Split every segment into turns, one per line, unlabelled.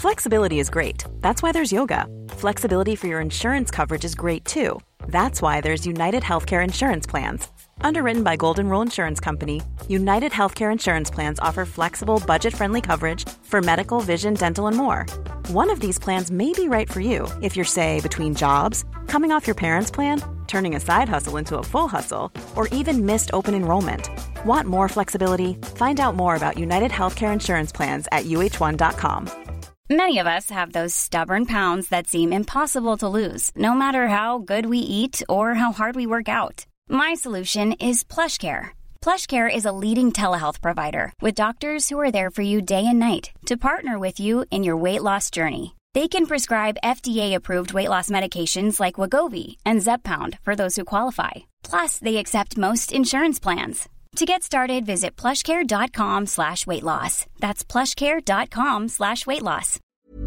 Flexibility is great. That's why there's yoga. Flexibility for your insurance coverage is great too. That's why there's United Healthcare Insurance Plans. Underwritten by Golden Rule Insurance Company, United Healthcare Insurance Plans offer flexible, budget-friendly coverage for medical, vision, dental, and more. One of these plans may be right for you if you're, say, between jobs, coming off your parents' plan, turning a side hustle into a full hustle, or even missed open enrollment. Want more flexibility? Find out more about United Healthcare Insurance Plans at uh1.com.
Many of us have those stubborn pounds that seem impossible to lose, no matter how good we eat or how hard we work out. My solution is PlushCare. PlushCare is a leading telehealth provider with doctors who are there for you day and night to partner with you in your weight loss journey. They can prescribe FDA-approved weight loss medications like Wegovy and Zepbound for those who qualify. Plus, they accept most insurance plans. To get started, visit plushcare.com/weightloss. That's plushcare.com/weightloss.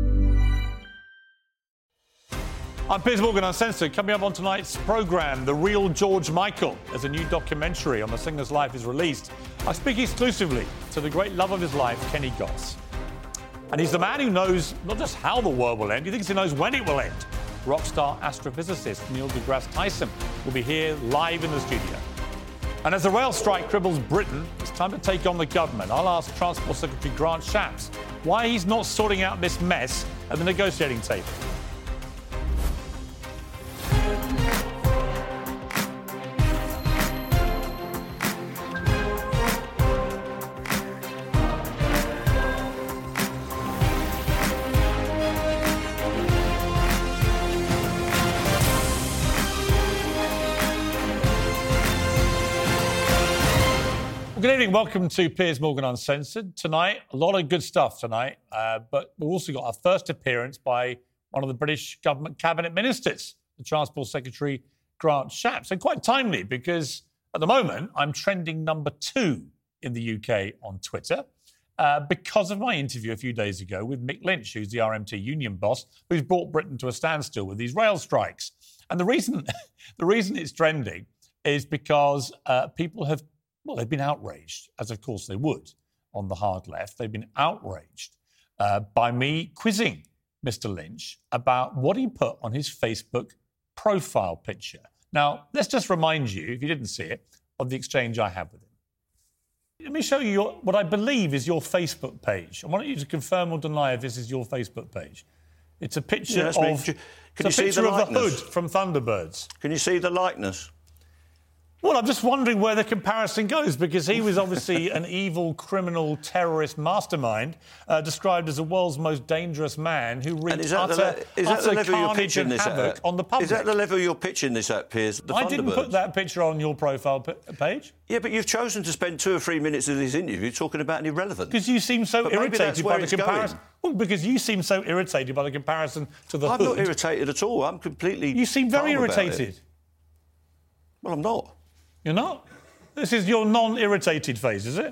I'm Piers Morgan Uncensored. Coming up on tonight's programme, The Real George Michael. As a new documentary on the singer's life is released, I speak exclusively to the great love of his life, Kenny Goss. And he's the man who knows not just how the world will end, he thinks he knows when it will end. Rock star astrophysicist Neil deGrasse Tyson will be here live in the studio. And as the rail strike cripbles Britain, it's time to take on the government. I'll ask Transport Secretary Grant Shapps why he's not sorting out this mess at the negotiating table. Good evening, welcome to Piers Morgan Uncensored. Tonight, a lot of good stuff tonight, but we've also got our first appearance by one of the British government cabinet ministers, the Transport Secretary Grant Shapps. And quite timely, because at the moment, I'm trending number 2 in the UK on Twitter because of my interview a few days ago with Mick Lynch, who's the RMT union boss, who's brought Britain to a standstill with these rail strikes. And the reason it's trending is because people have they've been outraged, as of course they would, on the hard left. They've been outraged by me quizzing Mr. Lynch about what he put on his Facebook profile picture. Now, let's just remind you, if you didn't see it, of the exchange I had with him. Let me show you what I believe is your Facebook page. I want you to confirm or deny if this is your Facebook page. It's a picture of the Hood from Thunderbirds.
Can you see the likeness?
Well, I'm just wondering where the comparison goes, because he was obviously an evil, criminal, terrorist mastermind, described as the world's most dangerous man who wreaked utter carnage and havoc on the public.
Is that the level you're pitching this at, Piers?
I didn't put that picture on your profile page.
Yeah, but you've chosen to spend 2 or 3 minutes of this interview talking about an irrelevant.
Because you seem so irritated by the comparison. Well, because you seem so irritated by the comparison to the Hood.
I'm not irritated at all. I'm completely.
You seem very irritated.
Well, I'm not.
You're not? This is your non-irritated face, is it?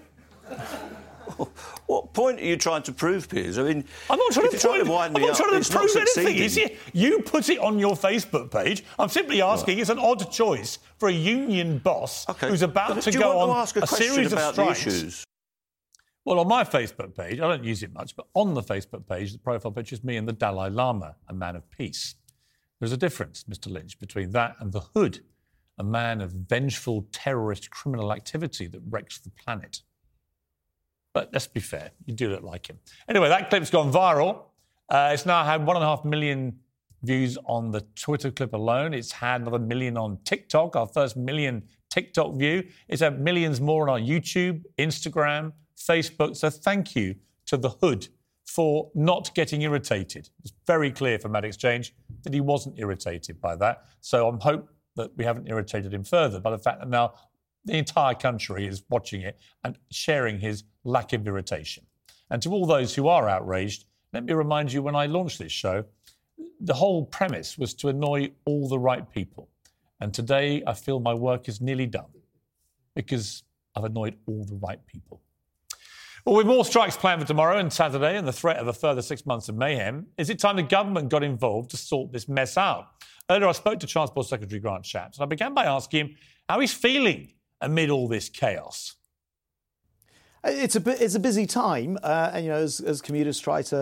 What point are you trying to prove, Piers? I mean,
I'm not trying to prove anything.
Succeeding.
You put it on your Facebook page. I'm simply asking. Right. It's an odd choice for a union boss who's about to go on a series of strikes. Well, on my Facebook page, I don't use it much, but on the Facebook page, the profile picture is me and the Dalai Lama, a man of peace. There's a difference, Mr. Lynch, between that and the Hood, a man of vengeful terrorist criminal activity that wrecks the planet. But let's be fair, you do look like him. Anyway, that clip's gone viral. It's now had 1.5 million views on the Twitter clip alone. It's had another 1 million on TikTok, our first million TikTok view. It's had millions more on our YouTube, Instagram, Facebook. So thank you to the Hood for not getting irritated. It's very clear from that exchange that he wasn't irritated by that. So I'm hope that we haven't irritated him further by the fact that now the entire country is watching it and sharing his lack of irritation. And to all those who are outraged, let me remind you, when I launched this show, the whole premise was to annoy all the right people. And today I feel my work is nearly done because I've annoyed all the right people. Well, with more strikes planned for tomorrow and Saturday and the threat of a further 6 months of mayhem, is it time the government got involved to sort this mess out? Earlier, I spoke to Transport Secretary Grant Shapps, and I began by asking him how he's feeling amid all this chaos.
It's a busy time, and as commuters try to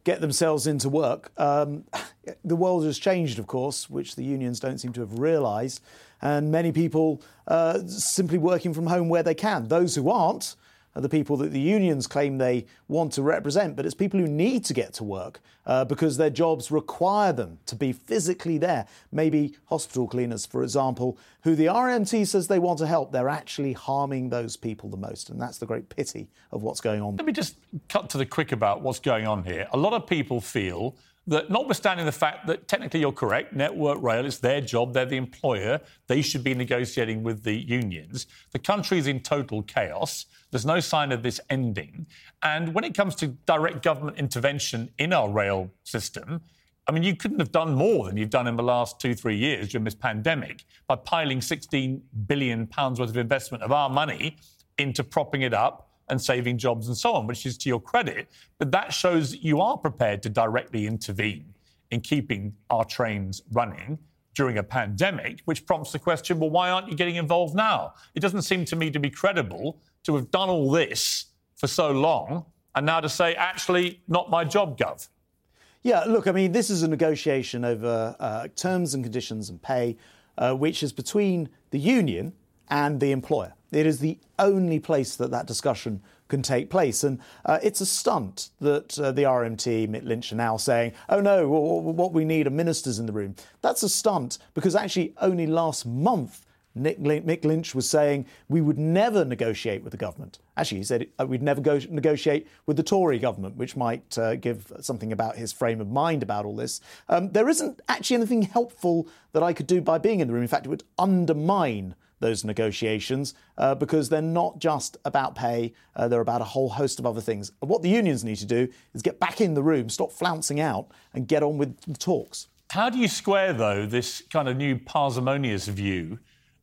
get themselves into work. The world has changed, of course, which the unions don't seem to have realised, and many people simply working from home where they can. Those who aren't are the people that the unions claim they want to represent, but it's people who need to get to work because their jobs require them to be physically there. Maybe hospital cleaners, for example, who the RMT says they want to help. They're actually harming those people the most, and that's the great pity of what's going on.
Let me just cut to the quick about what's going on here. A lot of people feel that, notwithstanding the fact that technically you're correct, Network Rail, it's their job, they're the employer, they should be negotiating with the unions. The country is in total chaos. There's no sign of this ending. And when it comes to direct government intervention in our rail system, I mean, you couldn't have done more than you've done in the last 2-3 years during this pandemic by piling £16 billion worth of investment of our money into propping it up and saving jobs and so on, which is to your credit. But that shows you are prepared to directly intervene in keeping our trains running during a pandemic, which prompts the question, well, why aren't you getting involved now? It doesn't seem to me to be credible to have done all this for so long and now to say, actually, not my job, Gov.
Yeah, look, I mean, this is a negotiation over terms and conditions and pay, which is between the union and the employer. It is the only place that discussion can take place. And it's a stunt that the RMT, Mick Lynch, are now saying, oh, no, what we need are ministers in the room. That's a stunt because actually only last month Mick Lynch was saying we would never negotiate with the government. Actually, he said we'd never negotiate with the Tory government, which might give something about his frame of mind about all this. There isn't actually anything helpful that I could do by being in the room. In fact, it would undermine those negotiations because they're not just about pay, they're about a whole host of other things. What the unions need to do is get back in the room, stop flouncing out and get on with the talks.
How do you square, though, this kind of new parsimonious view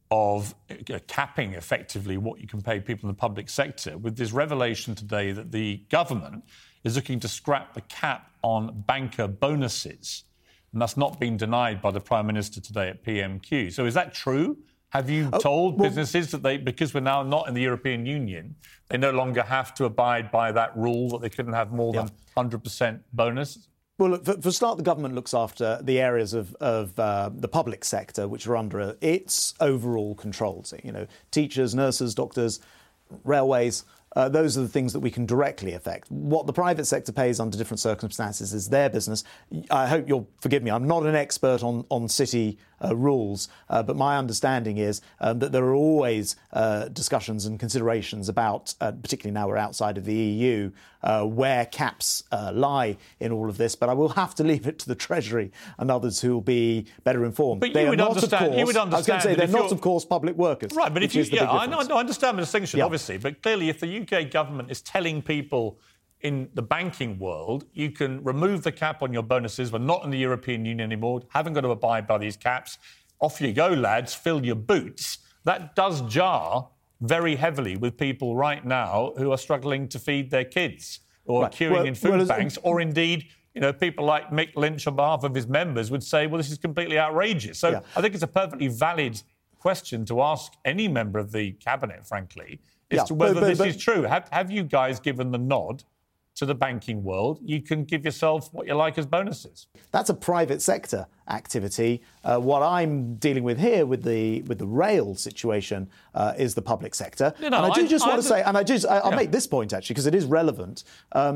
of capping effectively what you can pay people in the public sector with this revelation today that the government is looking to scrap the cap on banker bonuses? And that's not been denied by the Prime Minister today at PMQ. So is that true? Have you told businesses that because we're now not in the European Union, they no longer have to abide by that rule that they couldn't have more than 100% bonus?
Well, look, for a start, the government looks after the areas of the public sector which are under its overall control. So, teachers, nurses, doctors, railways. Those are the things that we can directly affect. What the private sector pays under different circumstances is their business. I hope you'll forgive me. I'm not an expert on city rules, but my understanding is that there are always discussions and considerations about, particularly now we're outside of the EU, where caps lie in all of this. But I will have to leave it to the Treasury and others who will be better informed.
But you would understand. I was going
to say they're not, of course, public workers.
Right, but if you, I understand the distinction, obviously. But clearly, if the UK government is telling people in the banking world, you can remove the cap on your bonuses. We're not in the European Union anymore. Haven't got to abide by these caps. Off you go, lads. Fill your boots. That does jar very heavily with people right now who are struggling to feed their kids or queuing in food banks, or indeed, people like Mick Lynch on behalf of his members would say, well, this is completely outrageous. So I think it's a perfectly valid question to ask any member of the cabinet, frankly, as to whether this is true. Have you guys given the nod to the banking world? You can give yourself what you like as bonuses.
That's a private sector activity. What I'm dealing with here with the rail situation is the public sector. I'll make this point actually because it is relevant.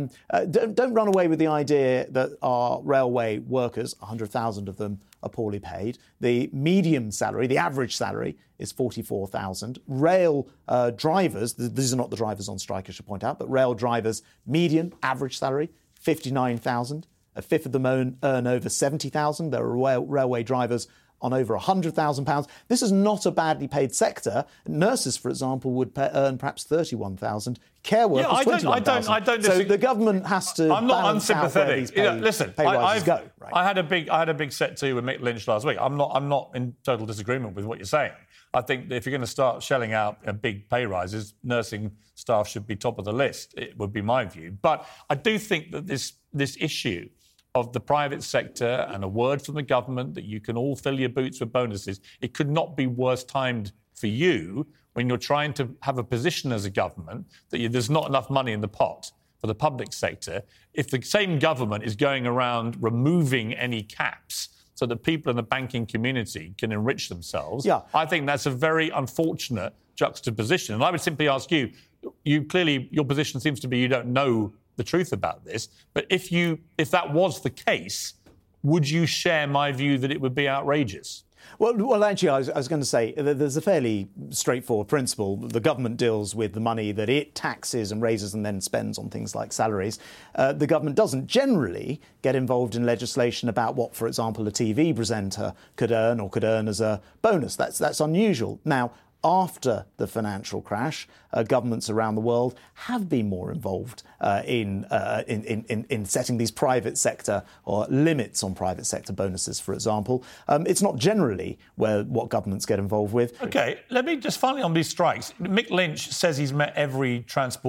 Don't run away with the idea that our railway workers, 100,000 of them, are poorly paid. The median salary, the average salary, is 44,000. Rail drivers, these are not the drivers on strike, I should point out, but rail drivers, median average salary, 59,000. A fifth of them earn over 70,000. There are railway drivers on over £100,000. This is not a badly paid sector. Nurses, for example, would earn perhaps 31,000. Care workers, 21,000.
I don't
so the government has to.
I'm not unsympathetic.
Listen, pay rises go. Right?
I had a big set to with Mick Lynch last week. I'm not in total disagreement with what you're saying. I think that if you're going to start shelling out big pay rises, nursing staff should be top of the list. It would be my view. But I do think that this issue of the private sector and a word from the government that you can all fill your boots with bonuses, it could not be worse timed for you when you're trying to have a position as a government that there's not enough money in the pot for the public sector, if the same government is going around removing any caps so that people in the banking community can enrich themselves, I think that's a very unfortunate juxtaposition. And I would simply ask you, clearly, your position seems to be you don't know the truth about this, but if that was the case, would you share my view that it would be outrageous?
Well, actually, I was going to say there's a fairly straightforward principle. The government deals with the money that it taxes and raises and then spends on things like salaries. The government doesn't generally get involved in legislation about what, for example, a TV presenter could earn as a bonus. That's unusual. Now, after the financial crash, governments around the world have been more involved in setting these private sector or limits on private sector bonuses, for example. It's not generally what governments get involved with.
OK, let me just finally on these strikes. Mick Lynch says he's met every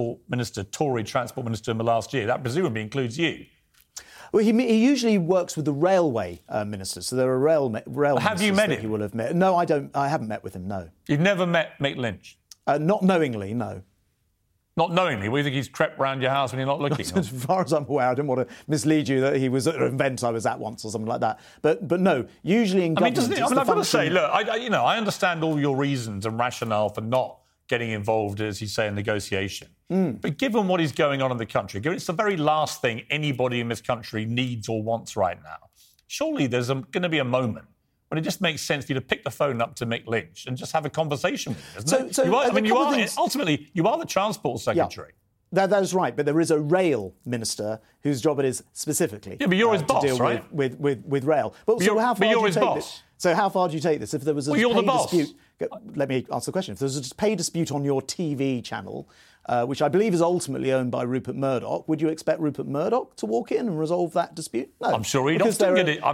Tory transport minister in the last year. That presumably includes you.
Well, he usually works with the railway ministers, so there are rail ministers.
Have you met him?
He will have met. No, I don't. I haven't met with him. No.
You've never met Mick Lynch?
Not knowingly, no.
Not knowingly? Well, you think he's crept round your house when you're not looking?
As far as I'm aware, I didn't want to mislead you that he was at an event I was at once or something like that. But no, usually in government...
I've got to say, look, I understand all your reasons and rationale for not getting involved, as you say, in negotiation. But given what is going on in the country, given it's the very last thing anybody in this country needs or wants right now, surely there's going to be a moment when it just makes sense for you to pick the phone up to Mick Lynch and just have a conversation with him, ultimately, you are the Transport Secretary.
Yeah. That is right, but there is a rail minister whose job it is specifically
but you're his boss,
to deal
right?
with rail. But how far do you take this? So how far do you take this? If there was a pay dispute, let me answer the question. If there was a pay dispute on your TV channel, which I believe is ultimately owned by Rupert Murdoch, would you expect Rupert Murdoch to walk in and resolve that dispute? No.
I'm sure he'd often get it.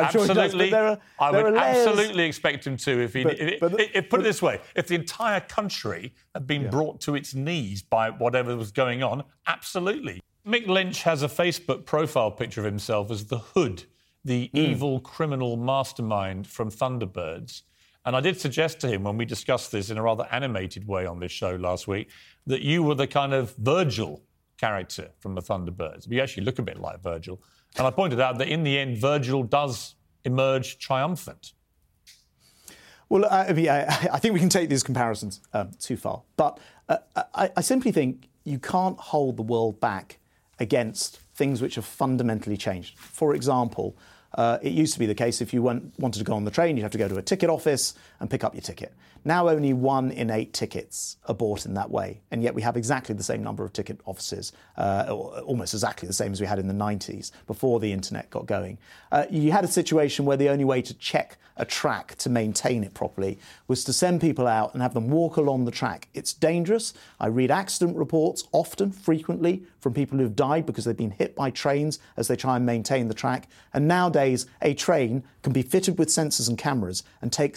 I would absolutely expect him to. Put it this way, if the entire country had been brought to its knees by whatever was going on, absolutely. Mick Lynch has a Facebook profile picture of himself as the Hood, the evil criminal mastermind from Thunderbirds. And I did suggest to him when we discussed this in a rather animated way on this show last week that you were the kind of Virgil character from the Thunderbirds. You actually look a bit like Virgil. And I pointed out that in the end, Virgil does emerge triumphant.
Well, I think we can take these comparisons too far. But I simply think you can't hold the world back against things which have fundamentally changed. For example, it used to be the case if you wanted to go on the train, you'd have to go to a ticket office and pick up your ticket. Now only 1 in 8 tickets are bought in that way, and yet we have exactly the same number of ticket offices, almost exactly the same as we had in the 90s, before the internet got going. You had a situation where the only way to check a track to maintain it properly was to send people out and have them walk along the track. It's dangerous. I read accident reports frequently, from people who've died because they've been hit by trains as they try and maintain the track. And nowadays, a train can be fitted with sensors and cameras and take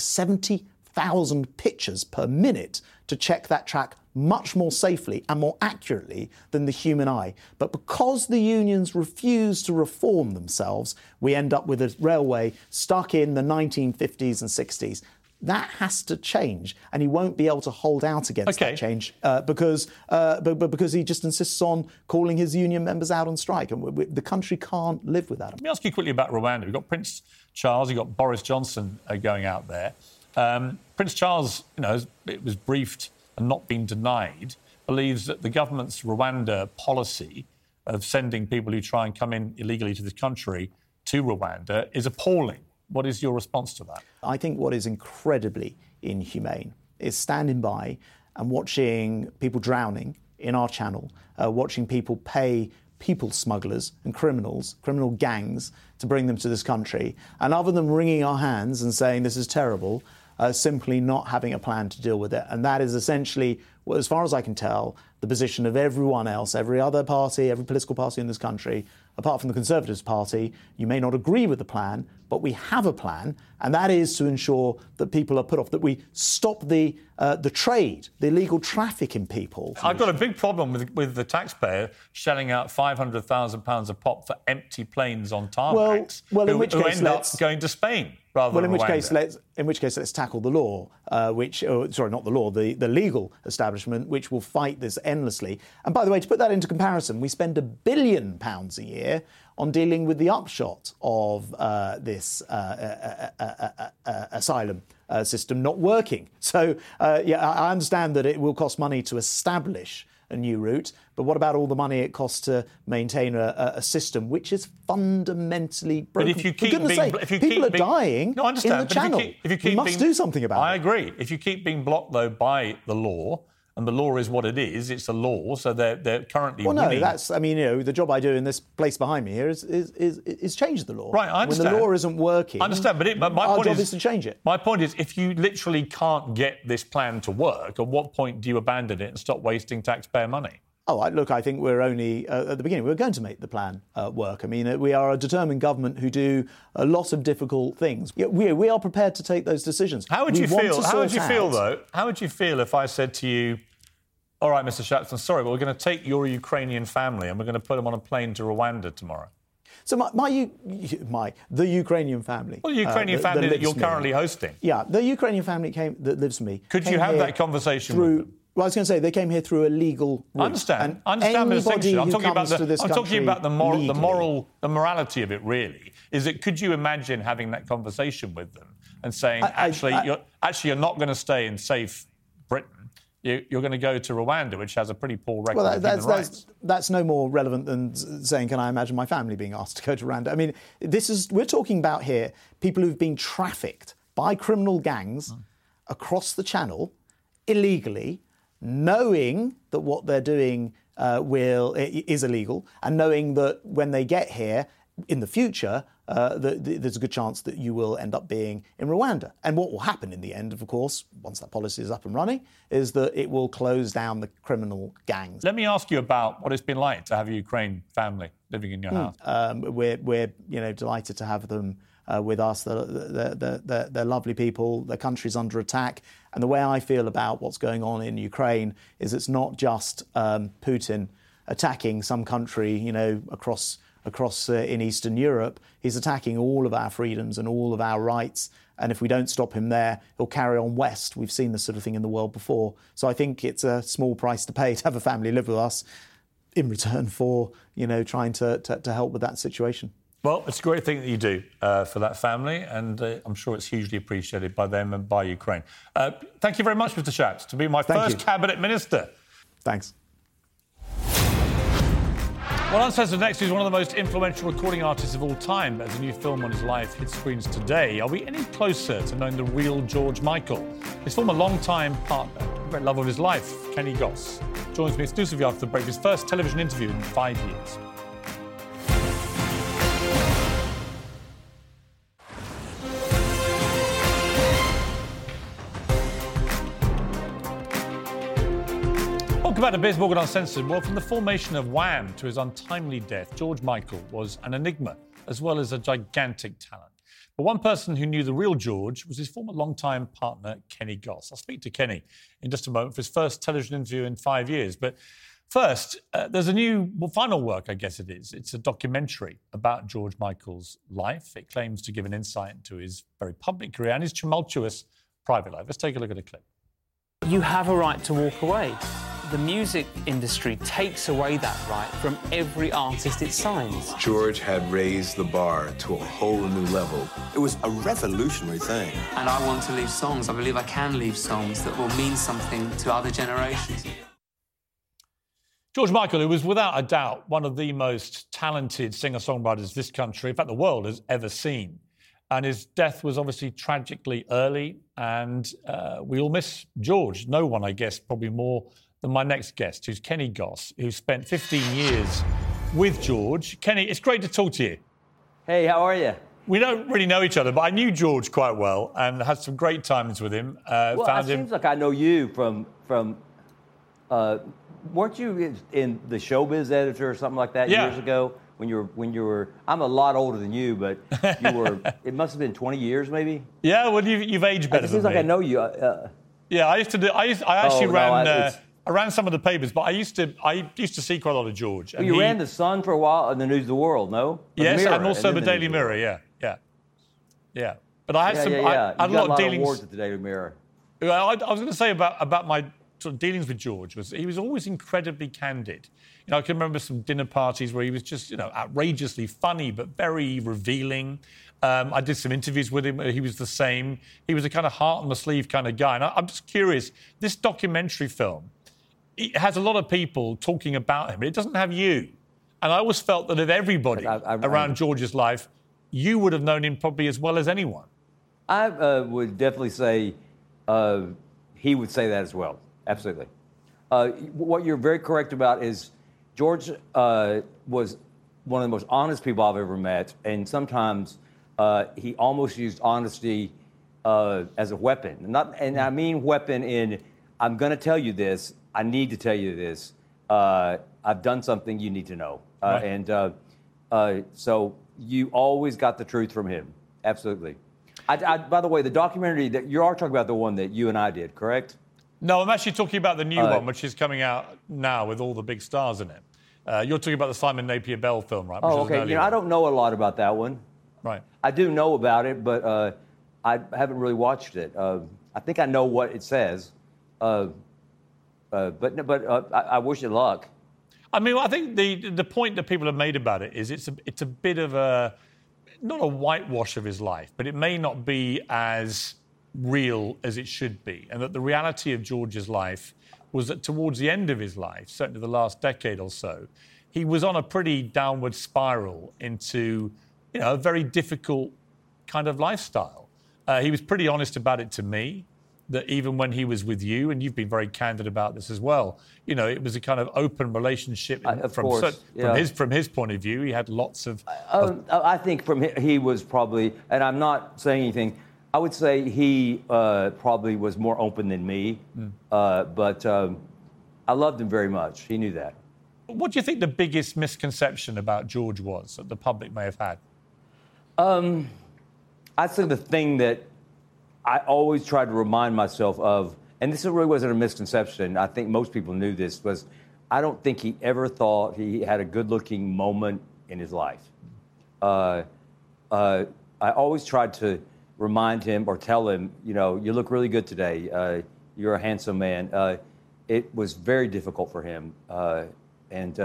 70,000 pictures per minute to check that track much more safely and more accurately than the human eye. But because the unions refuse to reform themselves, we end up with a railway stuck in the 1950s and 60s. That has to change, and he won't be able to hold out against that change because he just insists on calling his union members out on strike, and the country can't live without him.
Let me ask you quickly about Rwanda. We've got Prince Charles, you've got Boris Johnson going out there. Prince Charles, it was briefed and not been denied, believes that the government's Rwanda policy of sending people who try and come in illegally to this country to Rwanda is appalling. What is your response to that?
I think what is incredibly inhumane is standing by and watching people drowning in our channel, watching people pay people smugglers and criminal gangs to bring them to this country, and other than wringing our hands and saying this is terrible, simply not having a plan to deal with it. And that is essentially, well, as far as I can tell, the position of everyone else, every other party, every political party in this country, apart from the Conservative Party. You may not agree with the plan, but we have a plan, and that is to ensure that people are put off, that we stop the the trade, the illegal traffic in people.
I've got a big problem with the taxpayer shelling out £500,000 a pop for empty planes on tarmacs who end up going to Spain rather than Rwanda.
In which case, let's tackle the law, not the law, the legal establishment, which will fight this endlessly. And by the way, to put that into comparison, we spend £1 billion a year on dealing with the upshot of this asylum system not working. So, I understand that it will cost money to establish a new route, but what about all the money it costs to maintain a system which is fundamentally broken?
But if you
people are dying in the Channel. We must do something about it.
I agree. If you keep being blocked, though, by the law, and the law is what it is, it's a law, so they're currently winning.
No, the job I do in this place behind me here is change the law.
Right, I understand.
When the law isn't working,
I understand, but my
job is to change it.
My point is, if you literally can't get this plan to work, at what point do you abandon it and stop wasting taxpayer money?
I think we're only at the beginning. We're going to make the plan work. I mean, we are a determined government who do a lot of difficult things. We are prepared to take those decisions.
How would you feel? How would you feel, though? How would you feel if I said to you, all right, Mr. Schatz, I'm sorry, but we're going to take your Ukrainian family and we're going to put them on a plane to Rwanda tomorrow?
So the Ukrainian family.
Well, the Ukrainian family that you're currently hosting.
Yeah, the Ukrainian family that lives with me.
Could you have that conversation with them?
Well, I was going to say they came here through a legal route.
I understand the distinction. I'm talking about the morality of it. Really, is it? Could you imagine having that conversation with them and saying, you're not going to stay in safe Britain. You're going to go to Rwanda, which has a pretty poor record of human rights.
That's no more relevant than saying, can I imagine my family being asked to go to Rwanda? I mean, we're talking about here people who've been trafficked by criminal gangs across the Channel illegally, knowing that what they're doing is illegal, and knowing that when they get here in the future, there's a good chance that you will end up being in Rwanda. And what will happen in the end, of course, once that policy is up and running, is that it will close down the criminal gangs.
Let me ask you about what it's been like to have a Ukraine family living in your house.
We're delighted to have them with us. They're lovely people. Their country's under attack. And the way I feel about what's going on in Ukraine is it's not just Putin attacking some country, across in Eastern Europe. He's attacking all of our freedoms and all of our rights. And if we don't stop him there, he'll carry on west. We've seen this sort of thing in the world before. So I think it's a small price to pay to have a family live with us in return for, trying to help with that situation.
Well, it's a great thing that you do for that family, and I'm sure it's hugely appreciated by them and by Ukraine. Thank you very much, Mr. Schatz, to be my first Cabinet Minister.
Thanks.
Well, Uncensored Next is one of the most influential recording artists of all time. As a new film on his life hit screens today, are we any closer to knowing the real George Michael? His former long-time partner, the great love of his life, Kenny Goss, joins me exclusively after the break, his first television interview in 5 years. Welcome back to Piers Morgan Uncensored. Well, from the formation of Wham to his untimely death, George Michael was an enigma as well as a gigantic talent. But one person who knew the real George was his former long-time partner, Kenny Goss. I'll speak to Kenny in just a moment for his first television interview in 5 years. But first, there's a new final work, I guess it is. It's a documentary about George Michael's life. It claims to give an insight into his very public career and his tumultuous private life. Let's take a look at a clip.
You have a right to walk away. The music industry takes away that right from every artist it signs.
George had raised the bar to a whole new level. It was a revolutionary thing.
And I want to leave songs. I believe I can leave songs that will mean something to other generations.
George Michael, who was without a doubt one of the most talented singer-songwriters this country, in fact the world, has ever seen. And his death was obviously tragically early, and we all miss George. No one, I guess, probably more than my next guest, who's Kenny Goss, who spent 15 years with George. Kenny, it's great to talk to you.
Hey, how are you?
We don't really know each other, but I knew George quite well and had some great times with him.
It seems like I know you from weren't you in the Showbiz Editor or something like that years ago? When you were, I'm a lot older than you, but you were. It must have been 20 years, maybe.
Yeah, well, you've aged better than me.
It seems like I know you.
Yeah, I ran some of the papers, but I used to see quite a lot of George.
Well, you ran the Sun for a while and the News of the World, no?
Yes,
Mirror,
and also the Daily Mirror. Yeah. But I had I had a lot of dealings.
Awards at the Daily Mirror.
I was going to say about my sort of dealings with George was he was always incredibly candid. You know, I can remember some dinner parties where he was just, you know, outrageously funny but very revealing. I did some interviews with him. He was the same. He was a kind of heart on the sleeve kind of guy. And I'm just curious, this documentary film, it has a lot of people talking about him. It doesn't have you. And I always felt that of everybody around George's life, you would have known him probably as well as anyone.
I would definitely say he would say that as well. Absolutely. What you're very correct about is George was one of the most honest people I've ever met. And sometimes he almost used honesty as a weapon. And I mean weapon in, I'm going to tell you this. I need to tell you this. I've done something you need to know. Right. And so you always got the truth from him. Absolutely. By the way, the documentary that you are talking about, the one that you and I did, correct?
No, I'm actually talking about the new one, which is coming out now with all the big stars in it. You're talking about the Simon Napier Bell film, right?
Oh, okay. You know, I don't know a lot about that one.
Right.
I do know about it, but I haven't really watched it. I think I know what it says, but I wish it luck.
I mean, I think the point that people have made about it is it's a bit of a, not a whitewash of his life, but it may not be as real as it should be. And that the reality of George's life was that towards the end of his life, certainly the last decade or so, he was on a pretty downward spiral into, you know, a very difficult kind of lifestyle. He was pretty honest about it to me, that even when he was with you, and you've been very candid about this as well, you know, it was a kind of open relationship from his point of view. He had lots of...
I think he was probably, and I'm not saying anything, I would say he probably was more open than me, but I loved him very much. He knew that.
What do you think the biggest misconception about George was that the public may have had?
I'd say the thing that I always tried to remind myself of, and this really wasn't a misconception, I think most people knew this, was I don't think he ever thought he had a good-looking moment in his life. I always tried to remind him or tell him, you know, you look really good today. You're a handsome man. It was very difficult for him. And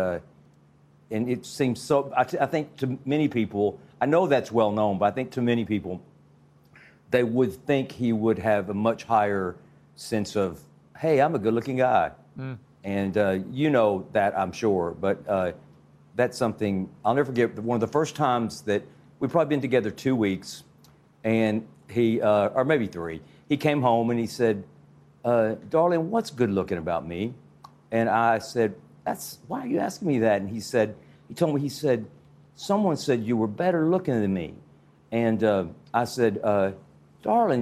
it seems so, I think to many people, I know that's well known, but I think to many people, they would think he would have a much higher sense of, hey, I'm a good-looking guy. And you know that, I'm sure. But that's something I'll never forget. One of the first times that we've probably been together 2 weeks, and he, or maybe 3, he came home and he said, darling, what's good-looking about me? And I said, why are you asking me that? And he told me, someone said you were better looking than me. And I said, darling,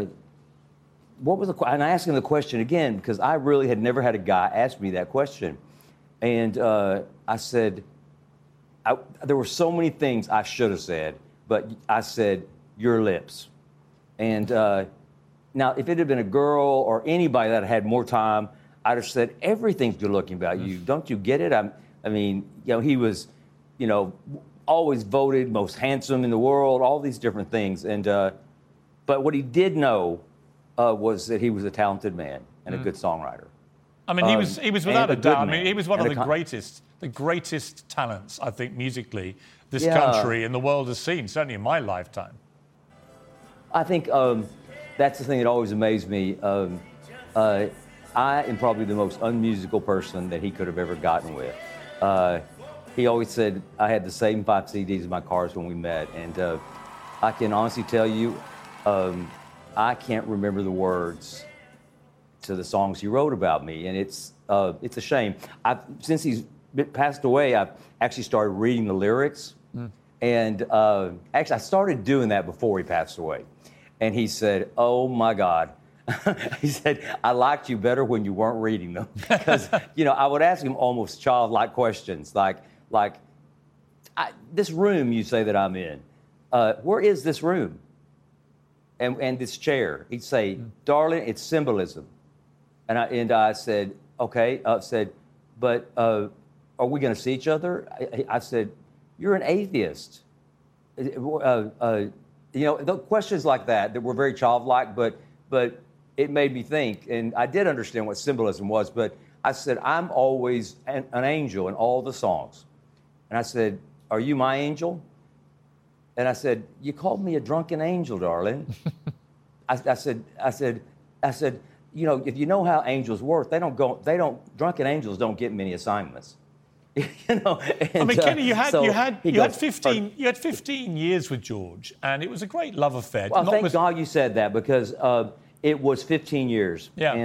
what was the question? And I asked him the question again because I really had never had a guy ask me that question. And I said, there were so many things I should have said, but I said, your lips. And now, if it had been a girl or anybody that had more time, I'd have said, everything's good looking about you. Don't you get it? I mean, you know, he was, you know, always voted most handsome in the world, all these different things. And but what he did know was that he was a talented man and a good songwriter.
I mean, he was without a doubt. I mean, he was one of the greatest talents, I think, musically, this country and the world has seen, certainly in my lifetime.
I think that's the thing that always amazed me. I am probably the most unmusical person that he could have ever gotten with. He always said I had the same 5 CDs in my cars when we met, and I can honestly tell you, I can't remember the words to the songs he wrote about me, and it's a shame. Since he's passed away, I've actually started reading the lyrics, and actually I started doing that before he passed away. And he said, "Oh my God." He said, I liked you better when you weren't reading them. Because, you know, I would ask him almost childlike questions like this room you say that I'm in, where is this room? and this chair. He'd say, darling, it's symbolism. And I said, okay. I said, but are we going to see each other? I said, you're an atheist. The questions like that were very childlike, but it made me think. And I did understand what symbolism was, but I said, I'm always an angel in all the songs. And I said, are you my angel? And I said, you called me a drunken angel, darling. I said, if you know how angels work, drunken angels don't get many assignments.
Kenny, you had 15 years with George, and it was a great love affair.
Well, thank God you said that, because it was 15 years.
Yeah.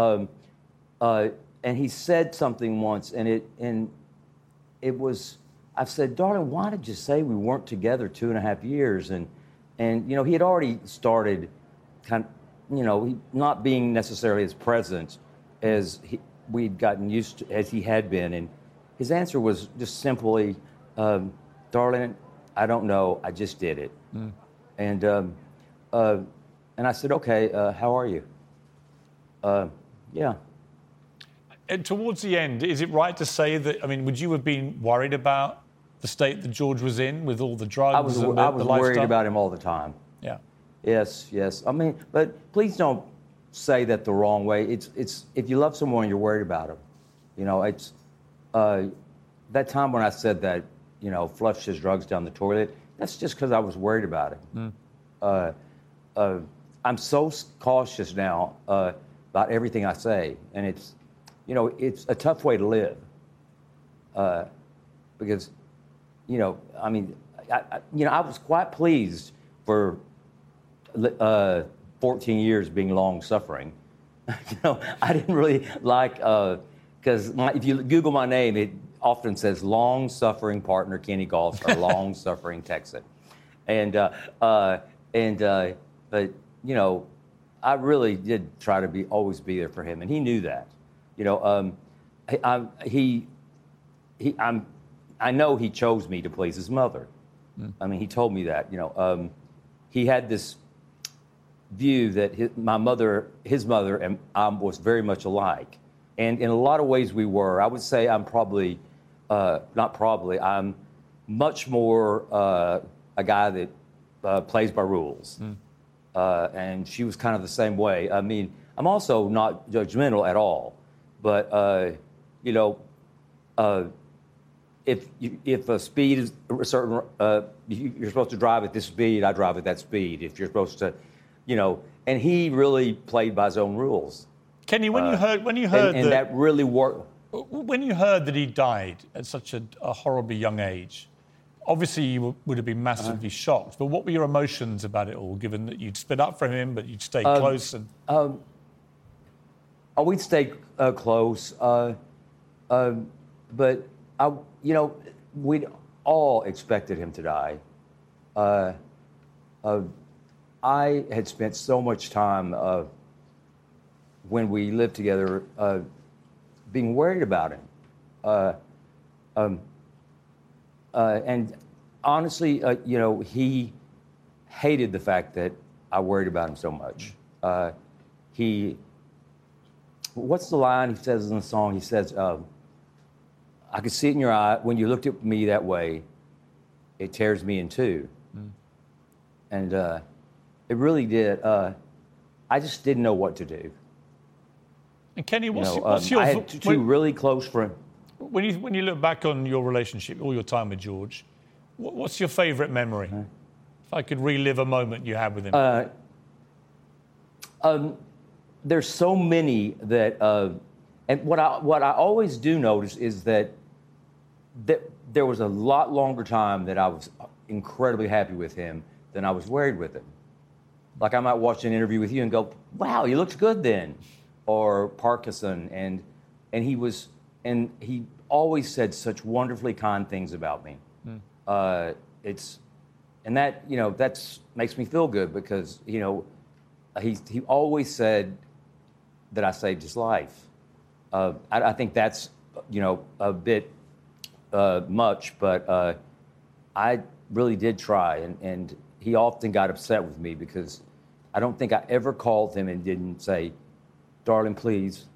And he said something once, and it was. I said, darling, why did you say we weren't together 2.5 years? And he had already started not being necessarily as present as we'd gotten used to, as he had been. And his answer was just simply, darling, I don't know, I just did it. And I said, okay, how are you? Yeah.
And towards the end, is it right to say that, would you have been worried about the state that George was in with all the drugs?
I was worried about him all the time.
Yeah.
Yes. But please don't say that the wrong way. It's if you love someone, you're worried about them. It's that time when I said that, flushed his drugs down the toilet. That's just because I was worried about it. I'm so cautious now about everything I say, and it's a tough way to live. Because, I was quite pleased for 14 years being long-suffering. I didn't really like, because if you Google my name, it often says long-suffering partner Kenny Galsner or long-suffering Texan. But, I really did try to always be there for him, and he knew that. I know he chose me to please his mother. He told me that. He had this view that his mother, and I was very much alike, and in a lot of ways we were. I would say I'm probably, I'm much more a guy that plays by rules, and she was kind of the same way. I'm also not judgmental at all. But, if a speed is a certain, you're supposed to drive at this speed, I drive at that speed. If you're supposed to, and he really played by his own rules.
Kenny, when you heard
that really worked.
When you heard that he died at such a horribly young age, obviously you would have been massively shocked. But what were your emotions about it all, given that you'd split up from him, but you'd stay close?
We'd stay close, but we'd all expected him to die. I had spent so much time when we lived together being worried about him. And honestly, he hated the fact that I worried about him so much. What's the line he says in the song? He says, I could see it in your eye. When you looked at me that way, it tears me in two. And it really did. I just didn't know what to do.
And Kenny, what's your...
I had two really close friends.
When you look back on your relationship, all your time with George, what's your favourite memory? If I could relive a moment you had with him.
There's so many that, and what I always do notice is that there was a lot longer time that I was incredibly happy with him than I was worried with him. Like I might watch an interview with you and go, "Wow, you looked good then," or Parkinson, and he always said such wonderfully kind things about me. And that makes me feel good because he always said that I saved his life. I think that's a bit much, but I really did try, and he often got upset with me because I don't think I ever called him and didn't say, darling, please,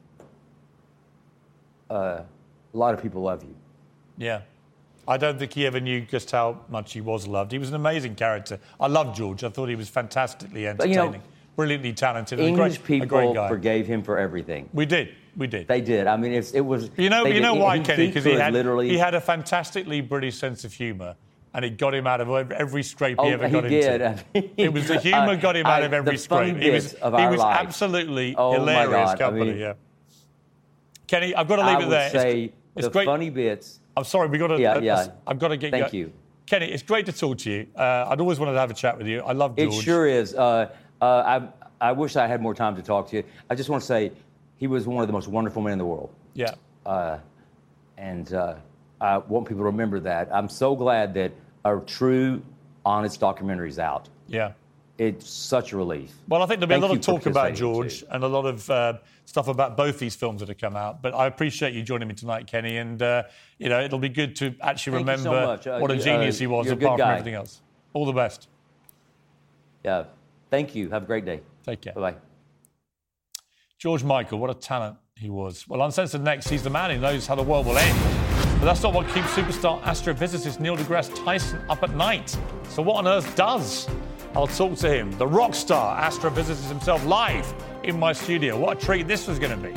a lot of people love you.
Yeah. I don't think he ever knew just how much he was loved. He was an amazing character. I loved George. I thought he was fantastically entertaining, brilliantly talented,
English
and a great
people
guy.
Forgave him for everything.
We did.
They did. I mean, it was.
You know why, Kenny? Because he had a fantastically British sense of humour, and it got him out of every scrape he ever got into. It was the humour got him out of every scrape. He was absolutely hilarious company. Yeah. Kenny, I've got to leave it there.
Say it's great. Funny bits.
I'm sorry, we got to. I've got to get.
Thank you,
Kenny. It's great to talk to you. I'd always wanted to have a chat with you. I love George.
It sure is. I wish I had more time to talk to you. I just want to say, he was one of the most wonderful men in the world.
Yeah.
And I want people to remember that. I'm so glad that a true, honest documentary is out.
Yeah.
It's such a relief.
Well, I think there'll be a lot of talk about George and a lot of stuff about both these films that have come out. But I appreciate you joining me tonight, Kenny. And, it'll be good to actually remember what a genius he was, apart from everything else. All the best.
Yeah. Thank you. Have a great day.
Take care.
Bye-bye.
George Michael, what a talent he was. Well, Uncensored next, he's the man who knows how the world will end. But that's not what keeps superstar astrophysicist Neil deGrasse Tyson up at night. So what on earth does? I'll talk to him, the rock star astrophysicist himself, live in my studio. What a treat this was going to be.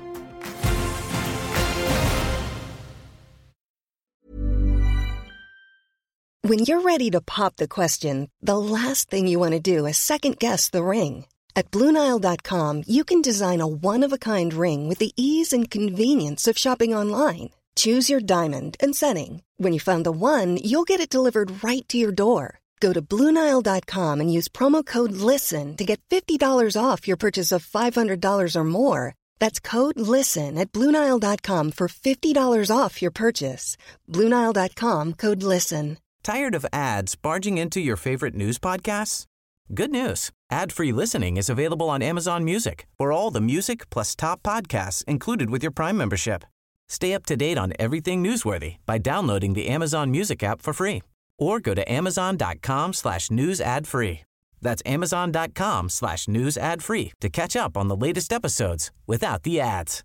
When you're ready to pop the question, the last thing you want to do is second-guess the ring. At BlueNile.com, you can design a one-of-a-kind ring with the ease and convenience of shopping online. Choose your diamond and setting. When you find the one, you'll get it delivered right to your door. Go to BlueNile.com and use promo code LISTEN to get $50 off your purchase of $500 or more. That's code LISTEN at BlueNile.com for $50 off your purchase. BlueNile.com, code LISTEN.
Tired of ads barging into your favorite news podcasts? Good news. Ad-free listening is available on Amazon Music for all the music plus top podcasts included with your Prime membership. Stay up to date on everything newsworthy by downloading the Amazon Music app for free or go to amazon.com/news ad free. That's amazon.com/news ad free to catch up on the latest episodes without the ads.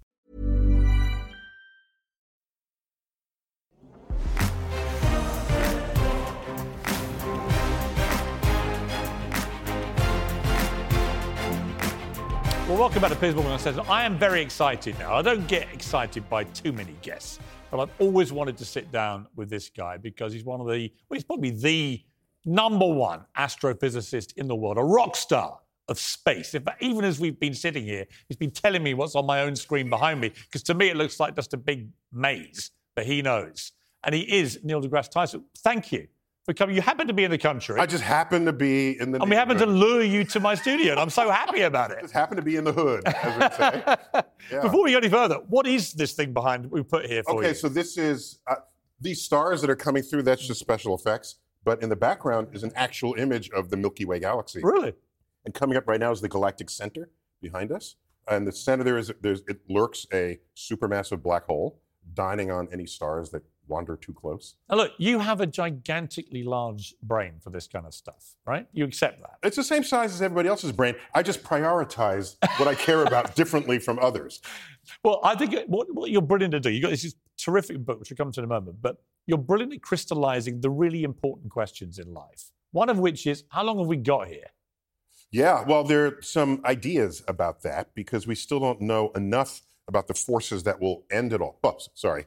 Well, welcome back to Piers Morgan Uncensored. I am very excited now. I don't get excited by too many guests, but I've always wanted to sit down with this guy because he's he's probably the number one astrophysicist in the world, a rock star of space. In fact, even as we've been sitting here, he's been telling me what's on my own screen behind me, because to me it looks like just a big maze, but he knows. And he is Neil deGrasse Tyson. Thank you for coming. You happen to be in the country.
I just happen to be in the
And we happen to lure you to my studio, and I'm so happy about it.
Just happen to be in the hood, as we say. Yeah.
Before we go any further, what is this thing behind we put here for you?
Okay, so this is, these stars that are coming through, that's just special effects. But in the background is an actual image of the Milky Way galaxy.
Really?
And coming up right now is the galactic center behind us. And the center it lurks a supermassive black hole, dining on any stars that wander too close.
Now look, you have a gigantically large brain for this kind of stuff, right? You accept that?
It's the same size as everybody else's brain. I just prioritize what I care about differently from others.
Well, I think what you're brilliant to do, you got this terrific book, which we'll come to in a moment, but you're brilliant at crystallizing the really important questions in life. One of which is, how long have we got here?
Yeah, well, there are some ideas about that because we still don't know enough about the forces that will end it all. Oh, sorry.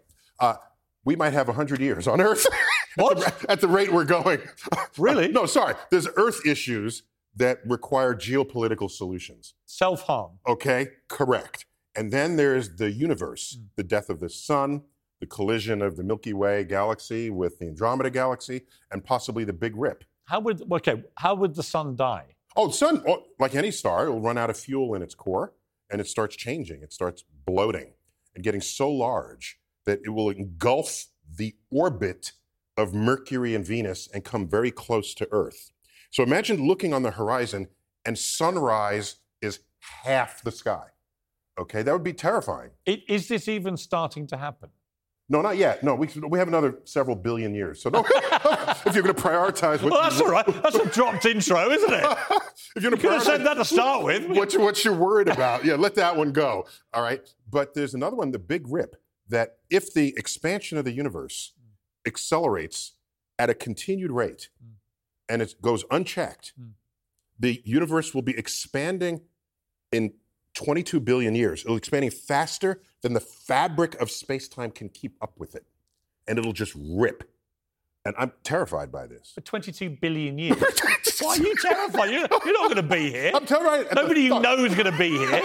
We might have 100 years on Earth.
What?
At the rate we're going.
Really?
No, sorry. There's Earth issues that require geopolitical solutions.
Self-harm.
Okay, correct. And then there's the universe, the death of the sun, the collision of the Milky Way galaxy with the Andromeda galaxy, and possibly the Big Rip.
How would the sun die?
Oh, the sun, like any star, it will run out of fuel in its core, and it starts changing. It starts bloating and getting so large that it will engulf the orbit of Mercury and Venus and come very close to Earth. So imagine looking on the horizon and sunrise is half the sky. Okay, that would be terrifying.
Is this even starting to happen?
No, not yet. No, we have another several billion years. So no, if you're going to prioritize...
Well, that's all right. That's a dropped intro, isn't it?
If you're going to
could have said that to start with.
What you're worried about. Yeah, let that one go. All right? But there's another one, the Big Rip, that if the expansion of the universe accelerates at a continued rate and it goes unchecked, the universe will be expanding in 22 billion years. It'll be expanding faster than the fabric of space-time can keep up with it. And it'll just rip. And I'm terrified by this.
For 22 billion years? Why are you terrified? You're not going to be here.
I'm terrified.
Nobody you know is going to be here.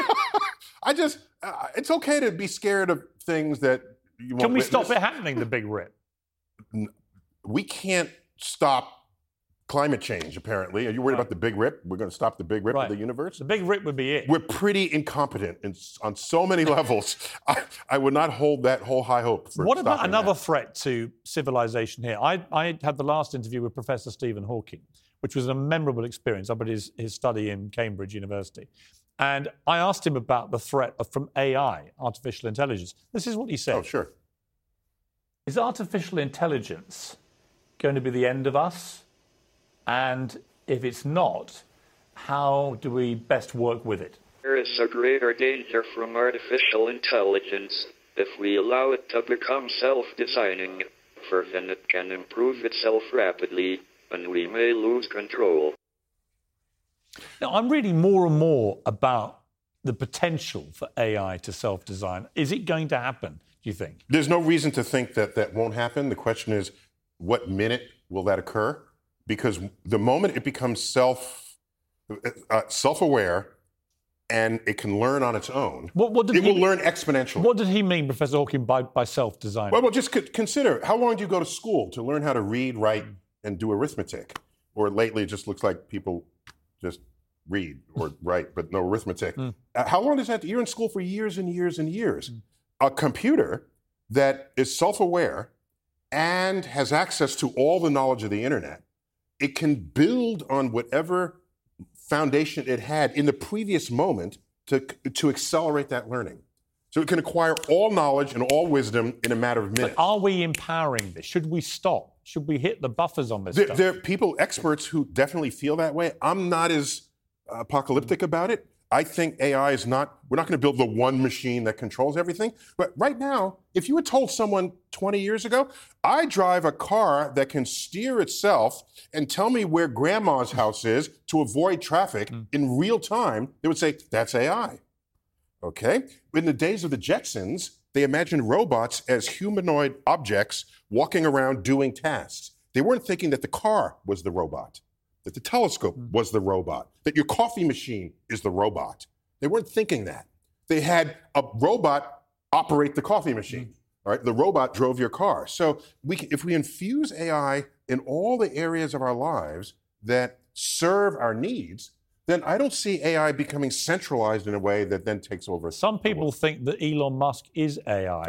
It's okay to be scared of things that you won't
Can we
witness.
stop it happening, the Big Rip?
We can't stop climate change, apparently. Are you worried about the Big Rip? We're going to stop the Big Rip of the universe?
The Big Rip would be it.
We're pretty incompetent on so many levels. I would not hold that whole high hope for
What about
stopping
another
that.
threat to civilization here? I had the last interview with Professor Stephen Hawking, which was a memorable experience up at his study in Cambridge University. And I asked him about the threat from AI, artificial intelligence. This is what he said.
Oh, sure.
Is artificial intelligence going to be the end of us? And if it's not, how do we best work with it?
There is a greater danger from artificial intelligence if we allow it to become self-designing, for then it can improve itself rapidly, and we may lose control.
Now, I'm reading more and more about the potential for AI to self-design. Is it going to happen, do you think?
There's no reason to think that that won't happen. The question is, what minute will that occur? Because the moment it becomes self-aware and it can learn on its own, it will learn exponentially.
What did he mean, Professor Hawking, by self-design?
Well, just consider, how long do you go to school to learn how to read, write, and do arithmetic? Or lately, it just looks like people just read or write, but no arithmetic. How long does that? You're in school for years and years and years. A computer that is self-aware and has access to all the knowledge of the internet, it can build on whatever foundation it had in the previous moment to accelerate that learning. So it can acquire all knowledge and all wisdom in a matter of minutes.
But are we empowering this? Should we stop? Should we hit the buffers on this stuff?
There are people, experts, who definitely feel that way. I'm not as apocalyptic about it. I think AI is not, we're not going to build the one machine that controls everything. But right now, if you had told someone 20 years ago, I drive a car that can steer itself and tell me where grandma's house is to avoid traffic in real time, they would say, that's AI. Okay? In the days of the Jetsons, they imagined robots as humanoid objects walking around doing tasks. They weren't thinking that the car was the robot, that the telescope was the robot, that your coffee machine is the robot. They weren't thinking that. They had a robot operate the coffee machine. All right, the robot drove your car. So if we infuse AI in all the areas of our lives that serve our needs, then I don't see AI becoming centralized in a way that then takes over.
Some people think that Elon Musk is AI.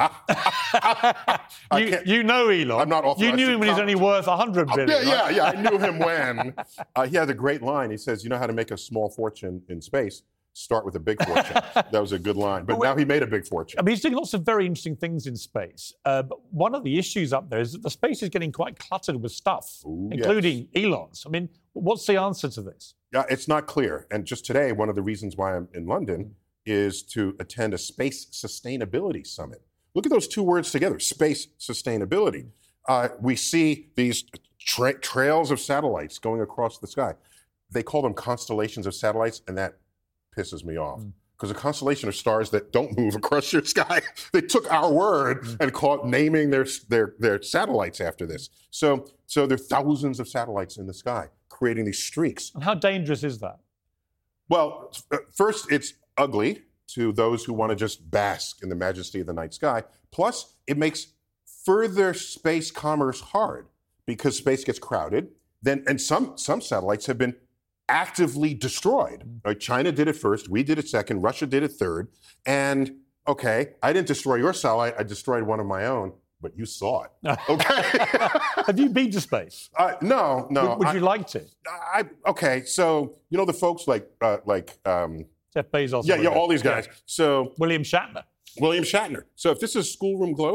you know Elon.
I'm not authorized.
You knew him when he's only worth 100 billion.
Yeah. I knew him when. He has a great line. He says, you know how to make a small fortune in space? Start with a big fortune. That was a good line. But now he made a big fortune.
I mean, he's doing lots of very interesting things in space. But one of the issues up there is that the space is getting quite cluttered with stuff, including Elon's. I mean, what's the answer to this?
Yeah, it's not clear. And just today, one of the reasons why I'm in London is to attend a space sustainability summit. Look at those two words together, space sustainability. We see these trails of satellites going across the sky. They call them constellations of satellites, and that pisses me off. Because a constellation of stars that don't move across your sky, they took our word and naming their satellites after this. So there are thousands of satellites in the sky creating these streaks.
And how dangerous is that?
Well, first, it's ugly to those who want to just bask in the majesty of the night sky. Plus, it makes further space commerce hard because space gets crowded. And some satellites have been actively destroyed. Like China did it first, we did it second, Russia did it third. And okay, I didn't destroy your satellite, I destroyed one of my own, but you saw it. Okay.
Have you been to space?
No.
Would you like to?
Okay, so you know the folks like
Jeff Bezos.
Yeah, all these guys. So
William Shatner.
So if this is Schoolroom Globe,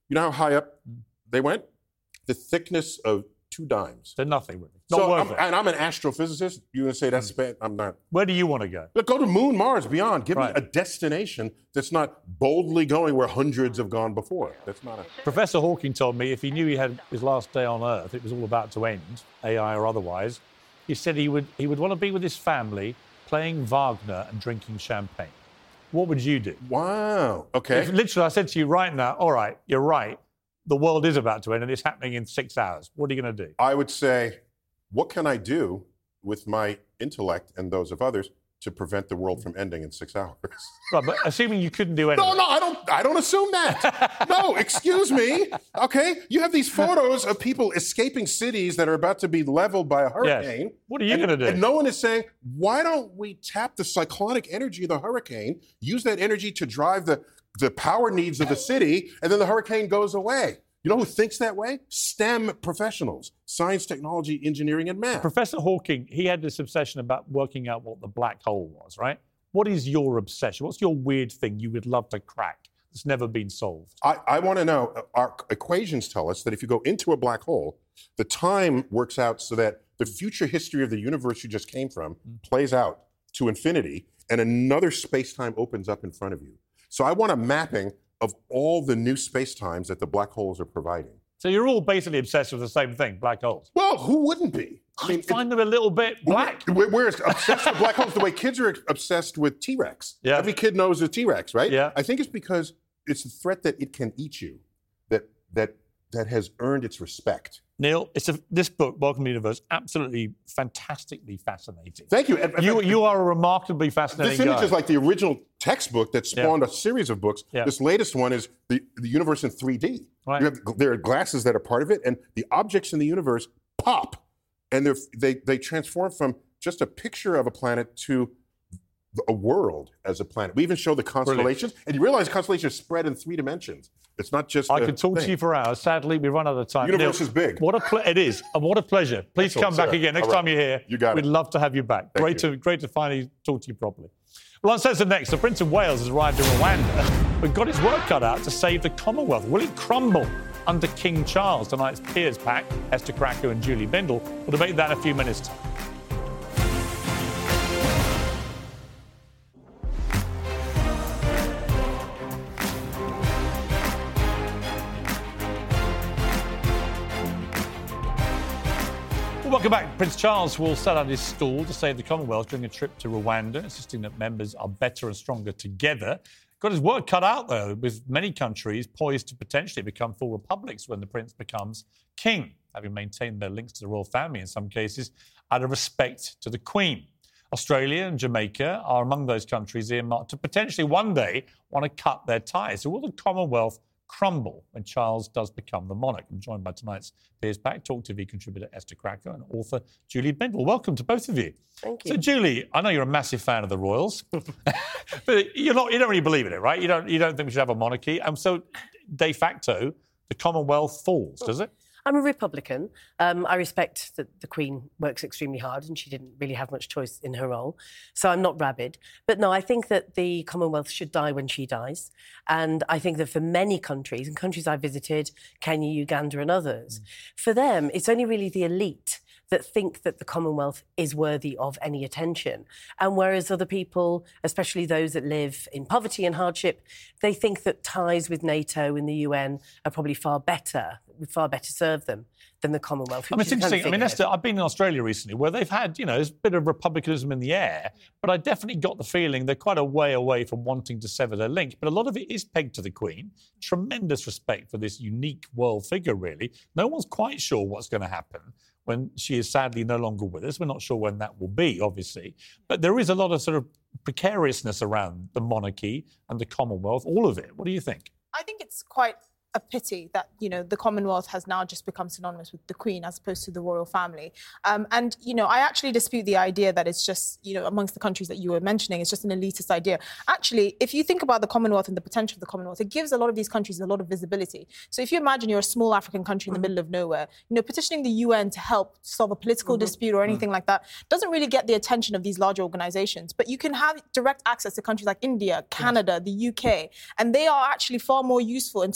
You know how high up they went? The thickness of 2 dimes.
They're nothing, really. Not worth it.
And I'm an astrophysicist. You're going to say that's bad? I'm not.
Where do you want to go?
Look, go to Moon, Mars, beyond. Give me a destination that's not boldly going where hundreds have gone before. That's not a...
Professor Hawking told me if he knew he had his last day on Earth, it was all about to end, AI or otherwise, he said he would want to be with his family, playing Wagner and drinking champagne. What would you do?
Wow. Okay.
Literally, I said to you right now, all right, you're right. The world is about to end and it's happening in 6 hours. What are you going to do?
I would say, what can I do with my intellect and those of others to prevent the world from ending in 6 hours?
Right, but assuming you couldn't do anything.
No, I don't assume that. No, excuse me. Okay? You have these photos of people escaping cities that are about to be leveled by a hurricane.
Yes. What are you going to do?
And no one is saying, why don't we tap the cyclonic energy of the hurricane, use that energy to drive the power needs of the city, and then the hurricane goes away? You know who thinks that way? STEM professionals, science, technology, engineering, and math.
Professor Hawking, he had this obsession about working out what the black hole was, right? What is your obsession? What's your weird thing you would love to crack that's never been solved?
I want to know, our equations tell us that if you go into a black hole, the time works out so that the future history of the universe you just came from plays out to infinity, and another space-time opens up in front of you. So I want a mapping of all the new space-times that the black holes are providing.
So you're all basically obsessed with the same thing, black holes?
Well, who wouldn't be?
I find them a little bit black.
We're obsessed with black holes the way kids are obsessed with T-Rex.
Yeah.
Every kid knows a T-Rex, right?
Yeah.
I think it's because it's the threat that it can eat you that has earned its respect.
Neil, this book, Welcome to the Universe, absolutely fantastically fascinating.
Thank you.
You are a remarkably fascinating
This image
guy.
is like the original textbook that spawned a series of books.
Yeah.
This latest one is the universe in 3D.
Right.
There are glasses that are part of it, and the objects in the universe pop, and they transform from just a picture of a planet to a world as a planet. We even show the constellations, and you realize constellations spread in 3 dimensions. It's not just.
I could talk to you for hours. Sadly, we run out of time.
The universe is big.
It is, and what a pleasure. Please come back again next time you're here.
You got
We'd love to have you back. Great to finally talk to you properly. Well, on Censored Next, the Prince of Wales has arrived in Rwanda, but got his work cut out to save the Commonwealth. Will it crumble under King Charles? Tonight's Piers pack, Esther Krakue and Julie Bindel. We'll debate that in a few minutes' time. Welcome back. Prince Charles will set out his stall to save the Commonwealth during a trip to Rwanda, insisting that members are better and stronger together. Got his work cut out, though, with many countries poised to potentially become full republics when the prince becomes king, having maintained their links to the royal family in some cases out of respect to the Queen. Australia and Jamaica are among those countries earmarked to potentially one day want to cut their ties. So will the Commonwealth crumble when Charles does become the monarch? I'm joined by tonight's Piers Pack, Talk TV contributor Esther Krakue and author Julie Bindel. Welcome to both of you.
Thank you.
So, Julie, I know you're a massive fan of the royals, but you don't really believe in it, right? You don't think we should have a monarchy, and so de facto the Commonwealth falls, does it?
I'm a Republican. I respect that the Queen works extremely hard and she didn't really have much choice in her role. So I'm not rabid. But no, I think that the Commonwealth should die when she dies. And I think that for many countries, and countries I visited, Kenya, Uganda and others, for them, it's only really the elite that think that the Commonwealth is worthy of any attention. And whereas other people, especially those that live in poverty and hardship, they think that ties with NATO and the UN are probably far better serve them than the Commonwealth.
I mean, it's interesting. I mean, Esther, I've been in Australia recently where they've had, there's a bit of republicanism in the air, but I definitely got the feeling they're quite a way away from wanting to sever their link. But a lot of it is pegged to the Queen. Tremendous respect for this unique world figure, really. No one's quite sure what's going to happen when she is sadly no longer with us. We're not sure when that will be, obviously. But there is a lot of sort of precariousness around the monarchy and the Commonwealth, all of it. What do you think?
I think it's quite a pity that, the Commonwealth has now just become synonymous with the Queen as opposed to the royal family. And, I actually dispute the idea that it's just, amongst the countries that you were mentioning, it's just an elitist idea. Actually, if you think about the Commonwealth and the potential of the Commonwealth, it gives a lot of these countries a lot of visibility. So if you imagine you're a small African country in the middle of nowhere, petitioning the UN to help solve a political dispute or anything like that doesn't really get the attention of these larger organizations. But you can have direct access to countries like India, Canada, the UK, and they are actually far more useful in solving these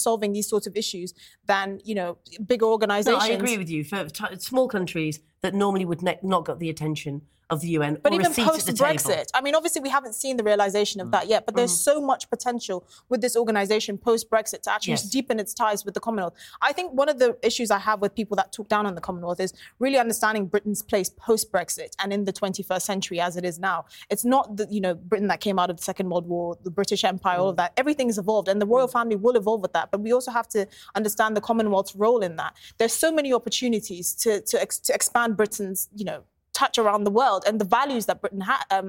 these sorts of issues than, bigger organisations.
No, I agree with you. For small countries that normally would not get the attention of the UN,
but even post-Brexit, I mean, obviously we haven't seen the realisation of that yet, but there's so much potential with this organisation post-Brexit to actually deepen its ties with the Commonwealth. I think one of the issues I have with people that talk down on the Commonwealth is really understanding Britain's place post-Brexit and in the 21st century as it is now. It's not the, Britain that came out of the Second World War, the British Empire, all of that. Everything's evolved, and the royal family will evolve with that, but we also have to understand the Commonwealth's role in that. There's so many opportunities to expand Britain's, touch around the world and the values that Britain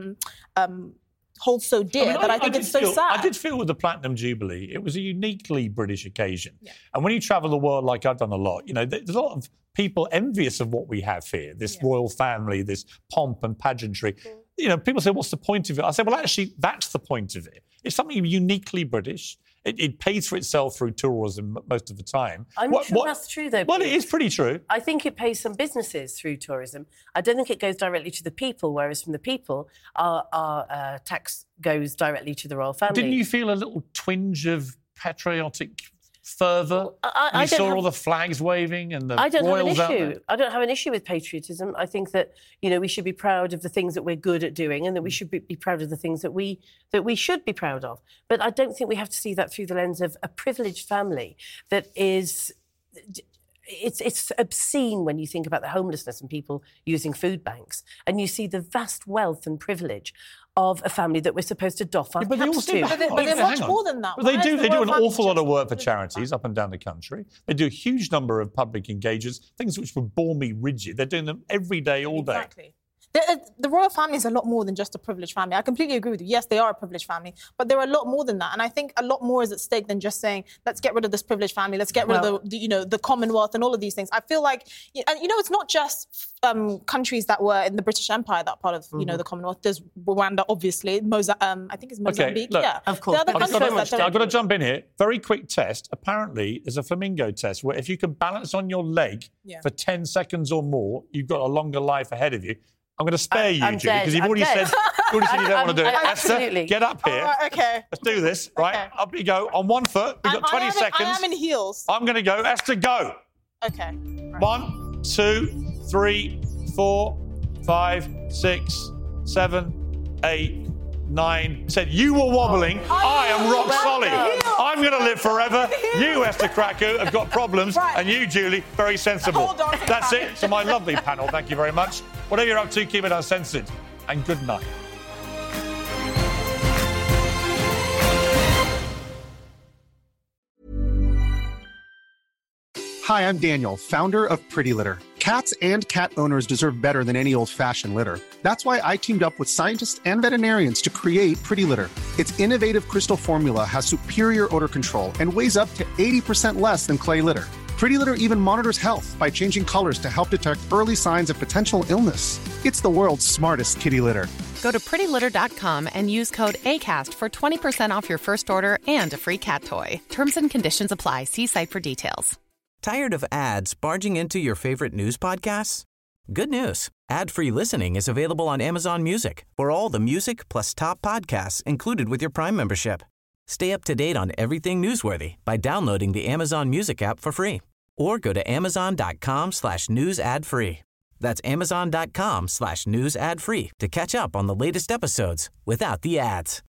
holds so dear that I think it's so sad.
I did feel with the Platinum Jubilee, it was a uniquely British occasion. Yeah. And when you travel the world like I've done a lot, there's a lot of people envious of what we have here, this royal family, this pomp and pageantry. People say, what's the point of it? I say, well, actually, that's the point of it. It's something uniquely British. It pays for itself through tourism most of the time.
I'm not sure that's true, though.
Well, it is pretty true.
I think it pays some businesses through tourism. I don't think it goes directly to the people, whereas from the people, our tax goes directly to the royal family.
Didn't you feel a little twinge of patriotic fervour? I saw all the flags waving and the royals out there.
I don't have an issue with patriotism. I think that we should be proud of the things that we're good at doing, and that we should be proud of the things that we should be proud of. But I don't think we have to see that through the lens of a privileged family that is. It's obscene when you think about the homelessness and people using food banks, and you see the vast wealth and privilege of a family that we're supposed to doff our caps to.
But they're much more than that.
But they do an awful lot of work for charities up and down the country. They do a huge number of public engagements, things which would bore me rigid. They're doing them every day, all day.
Exactly. The royal family is a lot more than just a privileged family. I completely agree with you. Yes, they are a privileged family, but they're a lot more than that. And I think a lot more is at stake than just saying, let's get rid of this privileged family, let's get rid of the Commonwealth and all of these things. I feel like, and it's not just countries that were in the British Empire, that part of, the Commonwealth. There's Rwanda, obviously. I think it's Mozambique.
Okay, look,
yeah,
of course. I've got to jump in here. Very quick test. Apparently, there's a flamingo test where if you can balance on your leg for 10 seconds or more, you've got a longer life ahead of you. I'm going to spare you, Julie, because you've already said you don't want to do it.
Absolutely.
Esther, get up here.
Right, okay.
Let's do this, right?
Okay.
Up you go. On one foot. We've got 20 seconds.
I am in heels.
I'm going to go. Esther, go.
Okay. Right.
1, 2, 3, 4, 5, 6, 7, 8, 9. Said you were wobbling. I am rock solid. I'm going to live forever. You, Esther Krakow, have got problems. Right. And you, Julie, very sensible.
Hold on.
That's it. So my lovely panel, thank you very much. Whatever you're up to, keep it uncensored. And good night.
Hi, I'm Daniel, founder of Pretty Litter. Cats and cat owners deserve better than any old-fashioned litter. That's why I teamed up with scientists and veterinarians to create Pretty Litter. Its innovative crystal formula has superior odor control and weighs up to 80% less than clay litter. Pretty Litter even monitors health by changing colors to help detect early signs of potential illness. It's the world's smartest kitty litter.
Go to prettylitter.com and use code ACAST for 20% off your first order and a free cat toy. Terms and conditions apply. See site for details.
Tired of ads barging into your favorite news podcasts? Good news. Ad-free listening is available on Amazon Music for all the music plus top podcasts included with your Prime membership. Stay up to date on everything newsworthy by downloading the Amazon Music app for free or go to amazon.com/news ad free. That's amazon.com/news ad free to catch up on the latest episodes without the ads.